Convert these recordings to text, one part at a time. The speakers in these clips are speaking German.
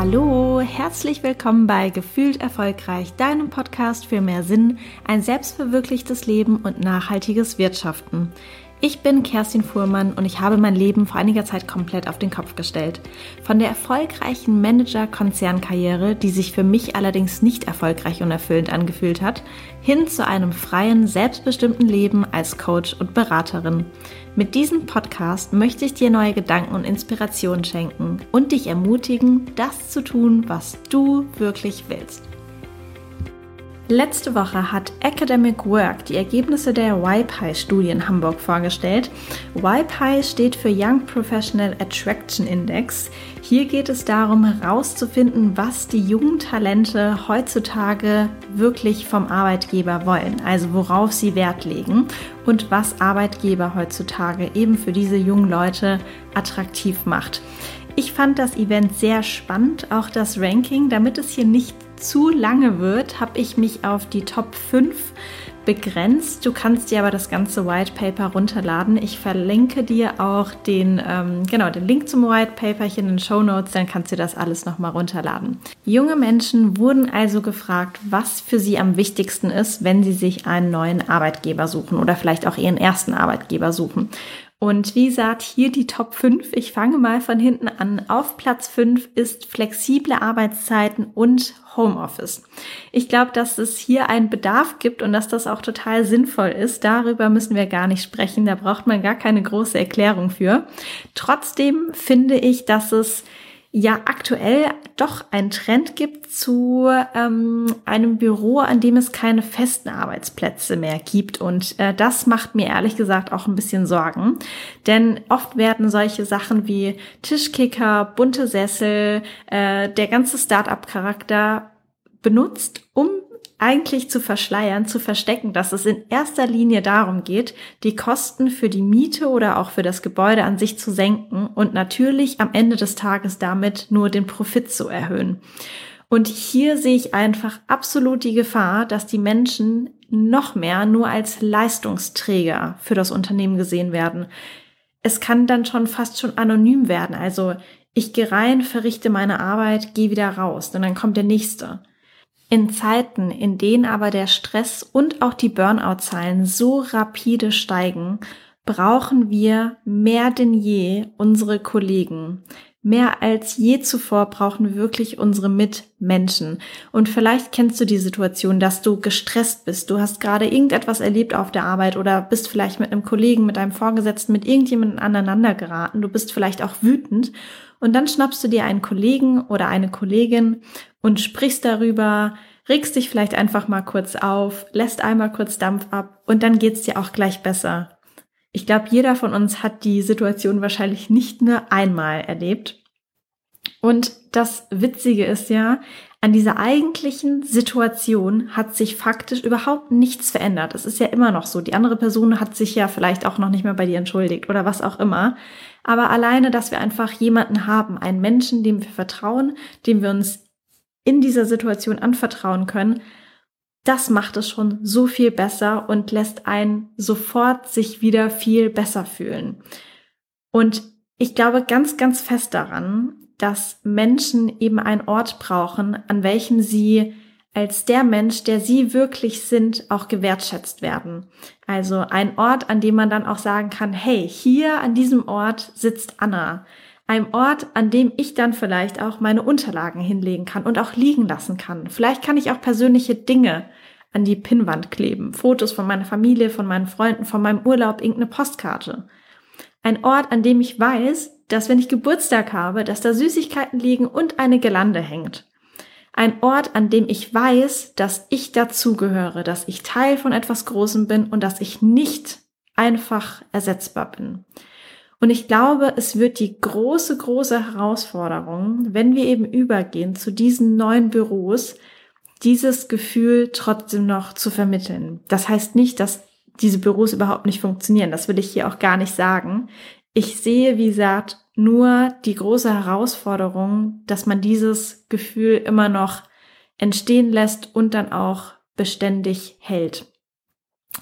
Hallo, herzlich willkommen bei Gefühlt Erfolgreich, deinem Podcast für mehr Sinn, ein selbstverwirklichtes Leben und nachhaltiges Wirtschaften. Ich bin Kerstin Fuhrmann und ich habe mein Leben vor einiger Zeit komplett auf den Kopf gestellt. Von der erfolgreichen Manager-Konzernkarriere, die sich für mich allerdings nicht erfolgreich und erfüllend angefühlt hat, hin zu einem freien, selbstbestimmten Leben als Coach und Beraterin. Mit diesem Podcast möchte ich dir neue Gedanken und Inspirationen schenken und dich ermutigen, das zu tun, was du wirklich willst. Letzte Woche hat Academic Work die Ergebnisse der YPI-Studie in Hamburg vorgestellt. YPI steht für Young Professional Attraction Index. Hier geht es darum, herauszufinden, was die jungen Talente heutzutage wirklich vom Arbeitgeber wollen, also worauf sie Wert legen und was Arbeitgeber heutzutage eben für diese jungen Leute attraktiv macht. Ich fand das Event sehr spannend, auch das Ranking. Damit es hier nicht zu lange wird, habe ich mich auf die Top 5 begrenzt. Du kannst dir aber das ganze White Paper runterladen. Ich verlinke dir auch den Link zum White Paper hier in den Shownotes, dann kannst du das alles nochmal runterladen. Junge Menschen wurden also gefragt, was für sie am wichtigsten ist, wenn sie sich einen neuen Arbeitgeber suchen oder vielleicht auch ihren ersten Arbeitgeber suchen. Und wie gesagt, hier die Top 5. Ich fange mal von hinten an. Auf Platz 5 ist flexible Arbeitszeiten und Homeoffice. Ich glaube, dass es hier einen Bedarf gibt und dass das auch total sinnvoll ist. Darüber müssen wir gar nicht sprechen. Da braucht man gar keine große Erklärung für. Trotzdem finde ich, dass es ja aktuell doch einen Trend gibt zu einem Büro, an dem es keine festen Arbeitsplätze mehr gibt. Und das macht mir ehrlich gesagt auch ein bisschen Sorgen. Denn oft werden solche Sachen wie Tischkicker, bunte Sessel, der ganze Start-up-Charakter benutzt, um eigentlich zu verschleiern, zu verstecken, dass es in erster Linie darum geht, die Kosten für die Miete oder auch für das Gebäude an sich zu senken und natürlich am Ende des Tages damit nur den Profit zu erhöhen. Und hier sehe ich einfach absolut die Gefahr, dass die Menschen noch mehr nur als Leistungsträger für das Unternehmen gesehen werden. Es kann dann fast schon anonym werden. Also ich gehe rein, verrichte meine Arbeit, gehe wieder raus und dann kommt der Nächste. In Zeiten, in denen aber der Stress und auch die Burnout-Zahlen so rapide steigen, brauchen wir mehr denn je unsere Kollegen. Mehr als je zuvor brauchen wir wirklich unsere Mitmenschen. Und vielleicht kennst du die Situation, dass du gestresst bist. Du hast gerade irgendetwas erlebt auf der Arbeit oder bist vielleicht mit einem Kollegen, mit einem Vorgesetzten, mit irgendjemandem aneinander geraten. Du bist vielleicht auch wütend. Und dann schnappst du dir einen Kollegen oder eine Kollegin und sprichst darüber, regst dich vielleicht einfach mal kurz auf, lässt einmal kurz Dampf ab und dann geht's dir auch gleich besser. Ich glaube, jeder von uns hat die Situation wahrscheinlich nicht nur einmal erlebt. Und das Witzige ist ja, an dieser eigentlichen Situation hat sich faktisch überhaupt nichts verändert. Es ist ja immer noch so. Die andere Person hat sich ja vielleicht auch noch nicht mehr bei dir entschuldigt oder was auch immer. Aber alleine, dass wir einfach jemanden haben, einen Menschen, dem wir vertrauen, dem wir uns in dieser Situation anvertrauen können, das macht es schon so viel besser und lässt einen sofort sich wieder viel besser fühlen. Und ich glaube ganz, ganz fest daran, dass Menschen eben einen Ort brauchen, an welchem sie als der Mensch, der sie wirklich sind, auch gewertschätzt werden. Also ein Ort, an dem man dann auch sagen kann, hey, hier an diesem Ort sitzt Anna. Ein Ort, an dem ich dann vielleicht auch meine Unterlagen hinlegen kann und auch liegen lassen kann. Vielleicht kann ich auch persönliche Dinge an die Pinnwand kleben. Fotos von meiner Familie, von meinen Freunden, von meinem Urlaub, irgendeine Postkarte. Ein Ort, an dem ich weiß, dass wenn ich Geburtstag habe, dass da Süßigkeiten liegen und eine Girlande hängt. Ein Ort, an dem ich weiß, dass ich dazugehöre, dass ich Teil von etwas Großem bin und dass ich nicht einfach ersetzbar bin. Und ich glaube, es wird die große, große Herausforderung, wenn wir eben übergehen zu diesen neuen Büros, dieses Gefühl trotzdem noch zu vermitteln. Das heißt nicht, dass diese Büros überhaupt nicht funktionieren. Das will ich hier auch gar nicht sagen. Ich sehe, wie gesagt, nur die große Herausforderung, dass man dieses Gefühl immer noch entstehen lässt und dann auch beständig hält.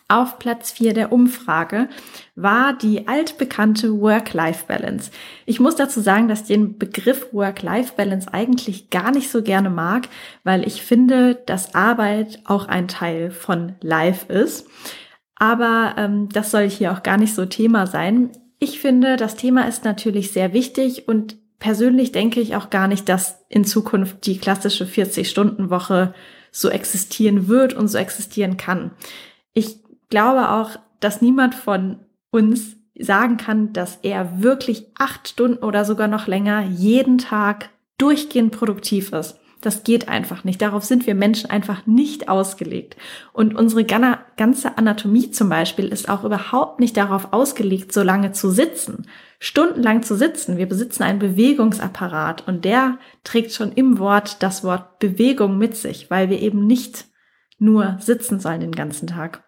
Auf Platz 4 der Umfrage war die altbekannte Work-Life-Balance. Ich muss dazu sagen, dass ich den Begriff Work-Life-Balance eigentlich gar nicht so gerne mag, weil ich finde, dass Arbeit auch ein Teil von Life ist. Aber das soll hier auch gar nicht so Thema sein. Ich finde, das Thema ist natürlich sehr wichtig und persönlich denke ich auch gar nicht, dass in Zukunft die klassische 40-Stunden-Woche so existieren wird und so existieren kann. Ich glaube auch, dass niemand von uns sagen kann, dass er wirklich 8 Stunden oder sogar noch länger jeden Tag durchgehend produktiv ist. Das geht einfach nicht. Darauf sind wir Menschen einfach nicht ausgelegt. Und unsere ganze Anatomie zum Beispiel ist auch überhaupt nicht darauf ausgelegt, so lange zu sitzen. Stundenlang zu sitzen. Wir besitzen einen Bewegungsapparat und der trägt schon im Wort das Wort Bewegung mit sich, weil wir eben nicht nur sitzen sollen den ganzen Tag.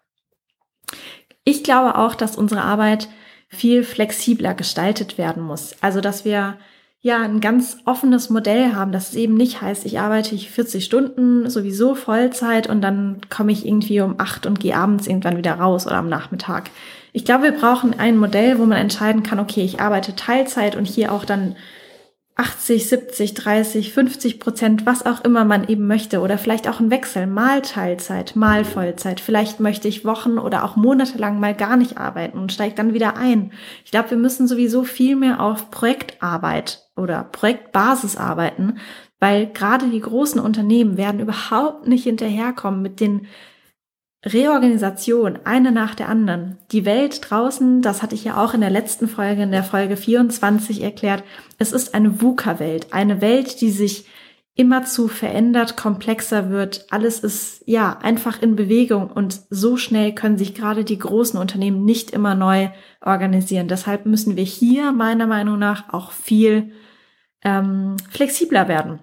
Ich glaube auch, dass unsere Arbeit viel flexibler gestaltet werden muss. Also, dass wir ein ganz offenes Modell haben, dass es eben nicht heißt, ich arbeite 40 Stunden sowieso Vollzeit und dann komme ich irgendwie um 8 und gehe abends irgendwann wieder raus oder am Nachmittag. Ich glaube, wir brauchen ein Modell, wo man entscheiden kann, okay, ich arbeite Teilzeit und hier auch dann 80, 70, 30, 50%, was auch immer man eben möchte oder vielleicht auch ein Wechsel, mal Teilzeit, mal Vollzeit. Vielleicht möchte ich Wochen oder auch monatelang mal gar nicht arbeiten und steige dann wieder ein. Ich glaube, wir müssen sowieso viel mehr auf Projektarbeit oder Projektbasis arbeiten, weil gerade die großen Unternehmen werden überhaupt nicht hinterherkommen mit den Reorganisation, eine nach der anderen. Die Welt draußen, das hatte ich ja auch in der letzten Folge, in der Folge 24 erklärt, es ist eine VUCA-Welt, eine Welt, die sich immerzu verändert, komplexer wird. Alles ist einfach in Bewegung und so schnell können sich gerade die großen Unternehmen nicht immer neu organisieren. Deshalb müssen wir hier meiner Meinung nach auch viel flexibler werden.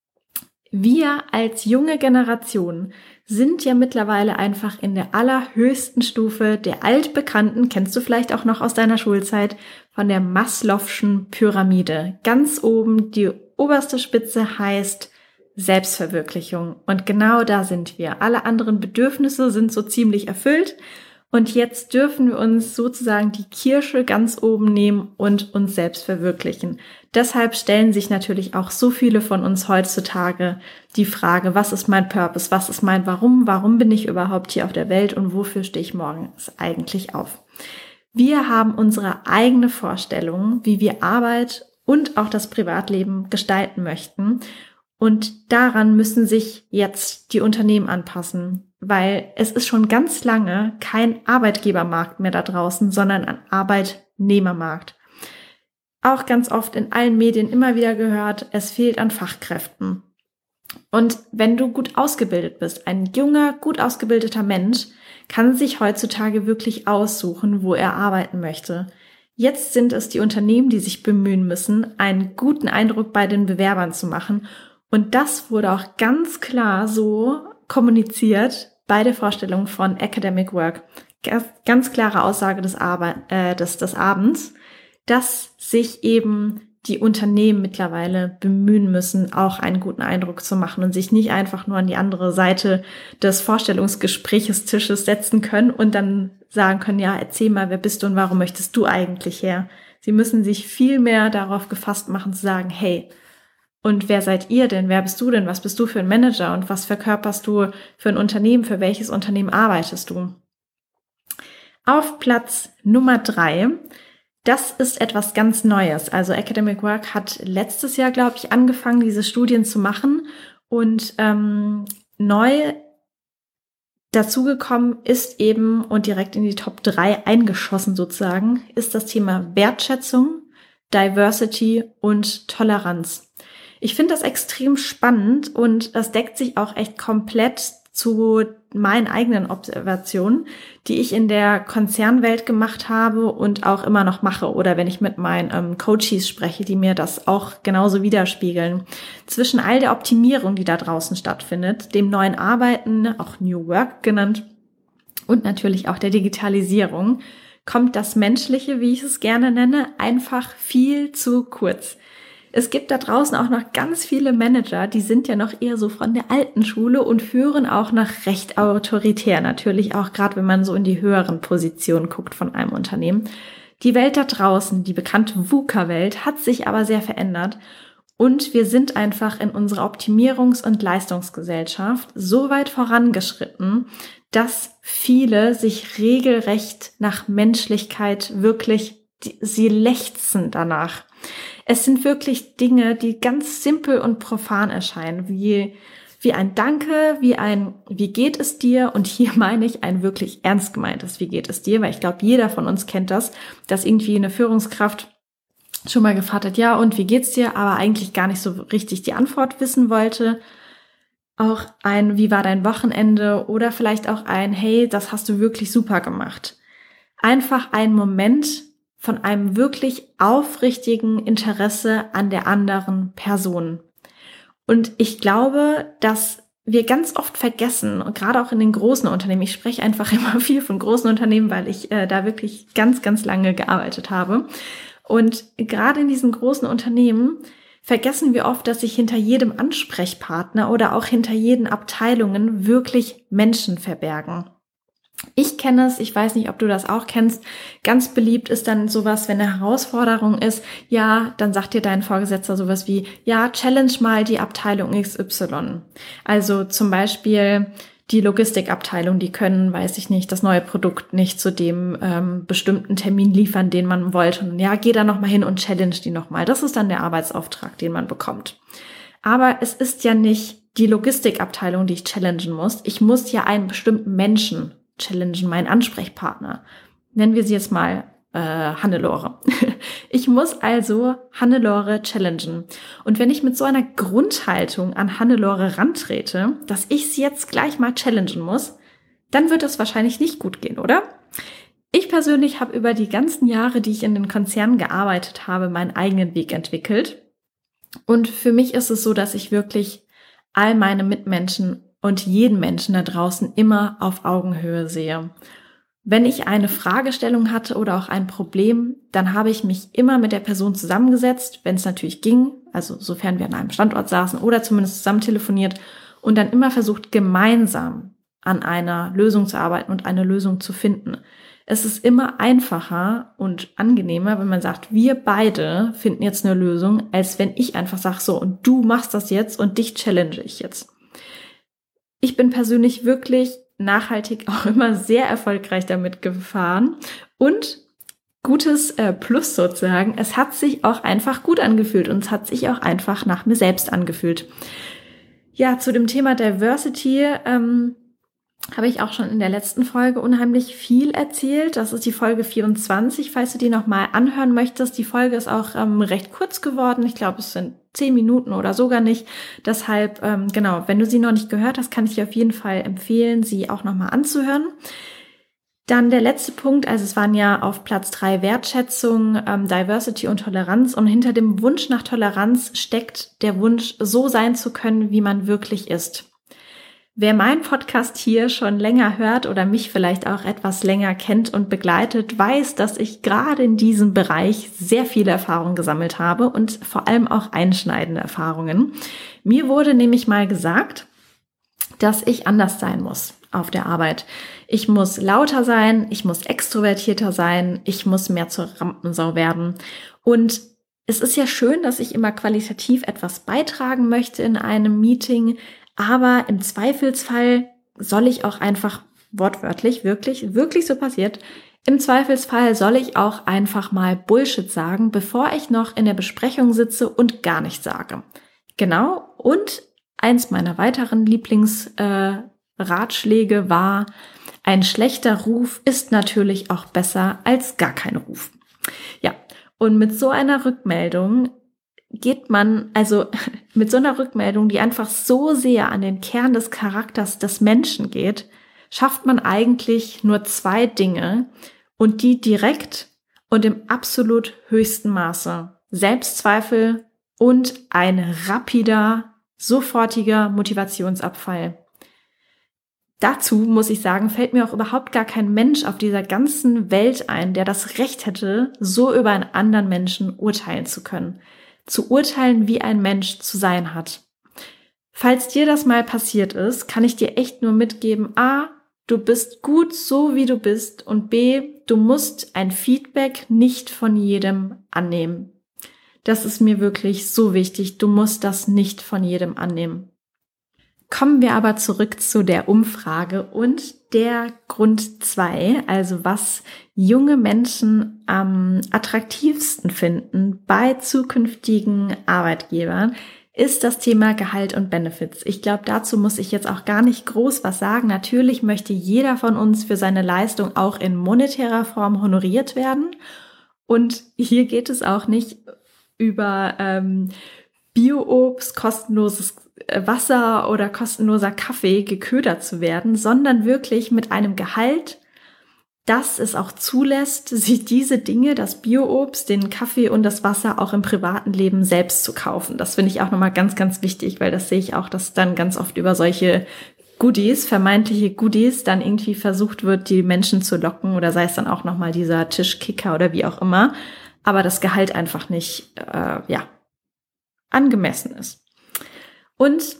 Wir als junge Generation sind ja mittlerweile einfach in der allerhöchsten Stufe der altbekannten, kennst du vielleicht auch noch aus deiner Schulzeit, von der Maslow'schen Pyramide. Ganz oben, die oberste Spitze heißt Selbstverwirklichung. Und genau da sind wir. Alle anderen Bedürfnisse sind so ziemlich erfüllt. Und jetzt dürfen wir uns sozusagen die Kirsche ganz oben nehmen und uns selbst verwirklichen. Deshalb stellen sich natürlich auch so viele von uns heutzutage die Frage, was ist mein Purpose, was ist mein Warum, warum bin ich überhaupt hier auf der Welt und wofür stehe ich morgens eigentlich auf? Wir haben unsere eigene Vorstellung, wie wir Arbeit und auch das Privatleben gestalten möchten. Und daran müssen sich jetzt die Unternehmen anpassen, weil es ist schon ganz lange kein Arbeitgebermarkt mehr da draußen, sondern ein Arbeitnehmermarkt. Auch ganz oft in allen Medien immer wieder gehört, es fehlt an Fachkräften. Und wenn du gut ausgebildet bist, ein junger, gut ausgebildeter Mensch, kann sich heutzutage wirklich aussuchen, wo er arbeiten möchte. Jetzt sind es die Unternehmen, die sich bemühen müssen, einen guten Eindruck bei den Bewerbern zu machen. Und das wurde auch ganz klar so kommuniziert bei der Vorstellung von Academic Work. Ganz klare Aussage des Abends, dass sich eben die Unternehmen mittlerweile bemühen müssen, auch einen guten Eindruck zu machen und sich nicht einfach nur an die andere Seite des Vorstellungsgesprächstisches setzen können und dann sagen können, ja, erzähl mal, wer bist du und warum möchtest du eigentlich her? Sie müssen sich viel mehr darauf gefasst machen, zu sagen, hey, und wer seid ihr denn? Wer bist du denn? Was bist du für ein Manager? Und was verkörperst du für ein Unternehmen? Für welches Unternehmen arbeitest du? Auf Platz Nummer 3, das ist etwas ganz Neues. Also Academic Work hat letztes Jahr, glaube ich, angefangen, diese Studien zu machen. Und neu dazugekommen ist eben und direkt in die Top 3 eingeschossen sozusagen, ist das Thema Wertschätzung, Diversity und Toleranz. Ich finde das extrem spannend und das deckt sich auch echt komplett zu meinen eigenen Observationen, die ich in der Konzernwelt gemacht habe und auch immer noch mache oder wenn ich mit meinen Coaches spreche, die mir das auch genauso widerspiegeln. Zwischen all der Optimierung, die da draußen stattfindet, dem neuen Arbeiten, auch New Work genannt, und natürlich auch der Digitalisierung, kommt das Menschliche, wie ich es gerne nenne, einfach viel zu kurz. Es gibt da draußen auch noch ganz viele Manager, die sind ja noch eher so von der alten Schule und führen auch noch recht autoritär, natürlich auch gerade wenn man so in die höheren Positionen guckt von einem Unternehmen. Die Welt da draußen, die bekannte VUCA-Welt, hat sich aber sehr verändert und wir sind einfach in unserer Optimierungs- und Leistungsgesellschaft so weit vorangeschritten, dass viele sich regelrecht nach Menschlichkeit sie lechzen danach. Es sind wirklich Dinge, die ganz simpel und profan erscheinen, wie ein Danke, wie geht es dir? Und hier meine ich ein wirklich ernst gemeintes wie geht es dir, weil ich glaube, jeder von uns kennt das, dass irgendwie eine Führungskraft schon mal gefragt hat, ja, und wie geht's dir? Aber eigentlich gar nicht so richtig die Antwort wissen wollte. Auch ein, wie war dein Wochenende? Oder vielleicht auch ein, hey, das hast du wirklich super gemacht. Einfach ein Moment von einem wirklich aufrichtigen Interesse an der anderen Person. Und ich glaube, dass wir ganz oft vergessen, und gerade auch in den großen Unternehmen, ich spreche einfach immer viel von großen Unternehmen, weil ich da wirklich ganz, ganz lange gearbeitet habe. Und gerade in diesen großen Unternehmen vergessen wir oft, dass sich hinter jedem Ansprechpartner oder auch hinter jeden Abteilungen wirklich Menschen verbergen. Ich kenne es, ich weiß nicht, ob du das auch kennst, ganz beliebt ist dann sowas, wenn eine Herausforderung ist, ja, dann sagt dir dein Vorgesetzter sowas wie, ja, challenge mal die Abteilung XY. Also zum Beispiel die Logistikabteilung, die können, weiß ich nicht, das neue Produkt nicht zu dem bestimmten Termin liefern, den man wollte. Und ja, geh da nochmal hin und challenge die nochmal. Das ist dann der Arbeitsauftrag, den man bekommt. Aber es ist ja nicht die Logistikabteilung, die ich challengen muss. Ich muss ja einen bestimmten Menschen challengen, meinen Ansprechpartner. Nennen wir sie jetzt mal Hannelore. Ich muss also Hannelore challengen. Und wenn ich mit so einer Grundhaltung an Hannelore rantrete, dass ich sie jetzt gleich mal challengen muss, dann wird es wahrscheinlich nicht gut gehen, oder? Ich persönlich habe über die ganzen Jahre, die ich in den Konzernen gearbeitet habe, meinen eigenen Weg entwickelt. Und für mich ist es so, dass ich wirklich all meine Mitmenschen und jeden Menschen da draußen immer auf Augenhöhe sehe. Wenn ich eine Fragestellung hatte oder auch ein Problem, dann habe ich mich immer mit der Person zusammengesetzt, wenn es natürlich ging, also sofern wir an einem Standort saßen oder zumindest zusammen telefoniert und dann immer versucht, gemeinsam an einer Lösung zu arbeiten und eine Lösung zu finden. Es ist immer einfacher und angenehmer, wenn man sagt, wir beide finden jetzt eine Lösung, als wenn ich einfach sage, so, und du machst das jetzt und dich challenge ich jetzt. Ich bin persönlich wirklich nachhaltig auch immer sehr erfolgreich damit gefahren und gutes Plus sozusagen, es hat sich auch einfach gut angefühlt und es hat sich auch einfach nach mir selbst angefühlt. Ja, zu dem Thema Diversity habe ich auch schon in der letzten Folge unheimlich viel erzählt. Das ist die Folge 24, falls du die nochmal anhören möchtest. Die Folge ist auch recht kurz geworden. Ich glaube, es sind 10 Minuten oder sogar nicht. Deshalb, genau, wenn du sie noch nicht gehört hast, kann ich dir auf jeden Fall empfehlen, sie auch nochmal anzuhören. Dann der letzte Punkt, also es waren ja auf Platz 3 Wertschätzung, Diversity und Toleranz. Und hinter dem Wunsch nach Toleranz steckt der Wunsch, so sein zu können, wie man wirklich ist. Wer meinen Podcast hier schon länger hört oder mich vielleicht auch etwas länger kennt und begleitet, weiß, dass ich gerade in diesem Bereich sehr viele Erfahrungen gesammelt habe und vor allem auch einschneidende Erfahrungen. Mir wurde nämlich mal gesagt, dass ich anders sein muss auf der Arbeit. Ich muss lauter sein, ich muss extrovertierter sein, ich muss mehr zur Rampensau werden. Und es ist ja schön, dass ich immer qualitativ etwas beitragen möchte in einem Meeting, aber im Zweifelsfall soll ich auch einfach wortwörtlich, wirklich so passiert, im Zweifelsfall soll ich auch einfach mal Bullshit sagen, bevor ich noch in der Besprechung sitze und gar nichts sage. Genau, und eins meiner weiteren Lieblingsratschläge war, ein schlechter Ruf ist natürlich auch besser als gar kein Ruf. Ja, und mit so einer Rückmeldung geht man, also mit so einer Rückmeldung, die einfach so sehr an den Kern des Charakters des Menschen geht, schafft man eigentlich nur 2 Dinge und die direkt und im absolut höchsten Maße. Selbstzweifel und ein rapider, sofortiger Motivationsabfall. Dazu, muss ich sagen, fällt mir auch überhaupt gar kein Mensch auf dieser ganzen Welt ein, der das Recht hätte, so über einen anderen Menschen urteilen zu können. zu urteilen, wie ein Mensch zu sein hat. Falls dir das mal passiert ist, kann ich dir echt nur mitgeben, A, du bist gut so, wie du bist, und B, du musst ein Feedback nicht von jedem annehmen. Das ist mir wirklich so wichtig, du musst das nicht von jedem annehmen. Kommen wir aber zurück zu der Umfrage und der Grund 2, also was junge Menschen am attraktivsten finden bei zukünftigen Arbeitgebern, ist das Thema Gehalt und Benefits. Ich glaube, dazu muss ich jetzt auch gar nicht groß was sagen. Natürlich möchte jeder von uns für seine Leistung auch in monetärer Form honoriert werden. Und hier geht es auch nicht über Bio-Obst, kostenloses Wasser oder kostenloser Kaffee geködert zu werden, sondern wirklich mit einem Gehalt, das es auch zulässt, sich diese Dinge, das Bio-Obst, den Kaffee und das Wasser auch im privaten Leben selbst zu kaufen. Das finde ich auch nochmal ganz, ganz wichtig, weil das sehe ich auch, dass dann ganz oft über solche Goodies, vermeintliche Goodies, dann irgendwie versucht wird, die Menschen zu locken, oder sei es dann auch nochmal dieser Tischkicker oder wie auch immer, aber das Gehalt einfach nicht, angemessen ist. Und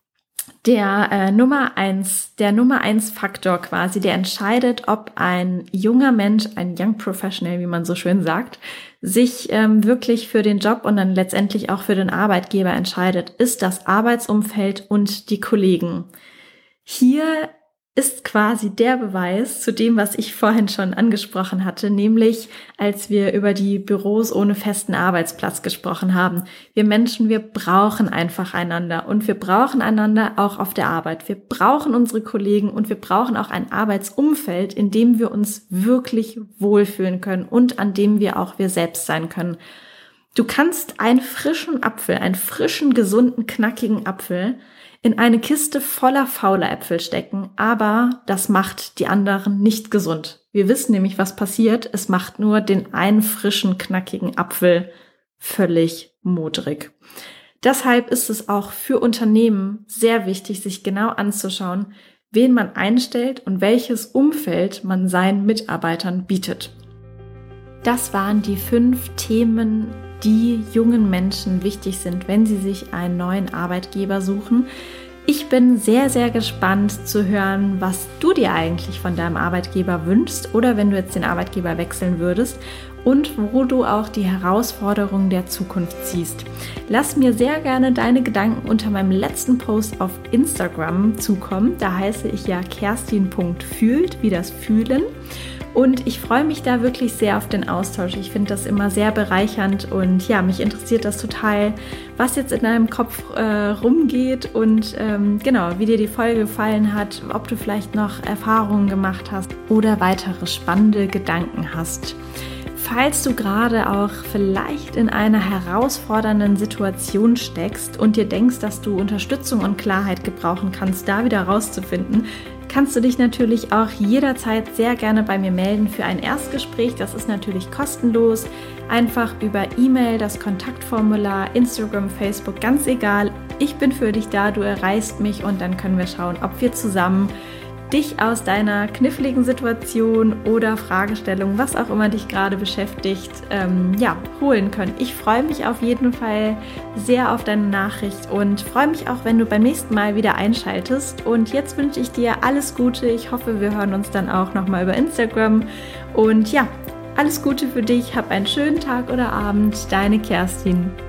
der Nummer 1 Faktor quasi, der entscheidet, ob ein junger Mensch, ein Young Professional, wie man so schön sagt, sich wirklich für den Job und dann letztendlich auch für den Arbeitgeber entscheidet, ist das Arbeitsumfeld und die Kollegen. Hier ist quasi der Beweis zu dem, was ich vorhin schon angesprochen hatte, nämlich als wir über die Büros ohne festen Arbeitsplatz gesprochen haben. Wir Menschen, wir brauchen einfach einander und wir brauchen einander auch auf der Arbeit. Wir brauchen unsere Kollegen und wir brauchen auch ein Arbeitsumfeld, in dem wir uns wirklich wohlfühlen können und an dem wir auch wir selbst sein können. Du kannst einen frischen Apfel, einen frischen, gesunden, knackigen Apfel in eine Kiste voller fauler Äpfel stecken, aber das macht die anderen nicht gesund. Wir wissen nämlich, was passiert. Es macht nur den einen frischen, knackigen Apfel völlig modrig. Deshalb ist es auch für Unternehmen sehr wichtig, sich genau anzuschauen, wen man einstellt und welches Umfeld man seinen Mitarbeitern bietet. Das waren die 5 Themen, die jungen Menschen wichtig sind, wenn sie sich einen neuen Arbeitgeber suchen. Ich bin sehr, sehr gespannt zu hören, was du dir eigentlich von deinem Arbeitgeber wünschst oder wenn du jetzt den Arbeitgeber wechseln würdest und wo du auch die Herausforderungen der Zukunft siehst. Lass mir sehr gerne deine Gedanken unter meinem letzten Post auf Instagram zukommen. Da heiße ich ja kerstin.fühlt, wie das Fühlen. Und ich freue mich da wirklich sehr auf den Austausch. Ich finde das immer sehr bereichernd und ja, mich interessiert das total, was jetzt in deinem Kopf rumgeht und wie dir die Folge gefallen hat, ob du vielleicht noch Erfahrungen gemacht hast oder weitere spannende Gedanken hast. Falls du gerade auch vielleicht in einer herausfordernden Situation steckst und dir denkst, dass du Unterstützung und Klarheit gebrauchen kannst, da wieder rauszufinden, kannst du dich natürlich auch jederzeit sehr gerne bei mir melden für ein Erstgespräch. Das ist natürlich kostenlos. Einfach über E-Mail, das Kontaktformular, Instagram, Facebook, ganz egal. Ich bin für dich da, du erreichst mich und dann können wir schauen, ob wir zusammen dich aus deiner kniffligen Situation oder Fragestellung, was auch immer dich gerade beschäftigt, holen können. Ich freue mich auf jeden Fall sehr auf deine Nachricht und freue mich auch, wenn du beim nächsten Mal wieder einschaltest. Und jetzt wünsche ich dir alles Gute. Ich hoffe, wir hören uns dann auch nochmal über Instagram. Und ja, alles Gute für dich. Hab einen schönen Tag oder Abend. Deine Kerstin.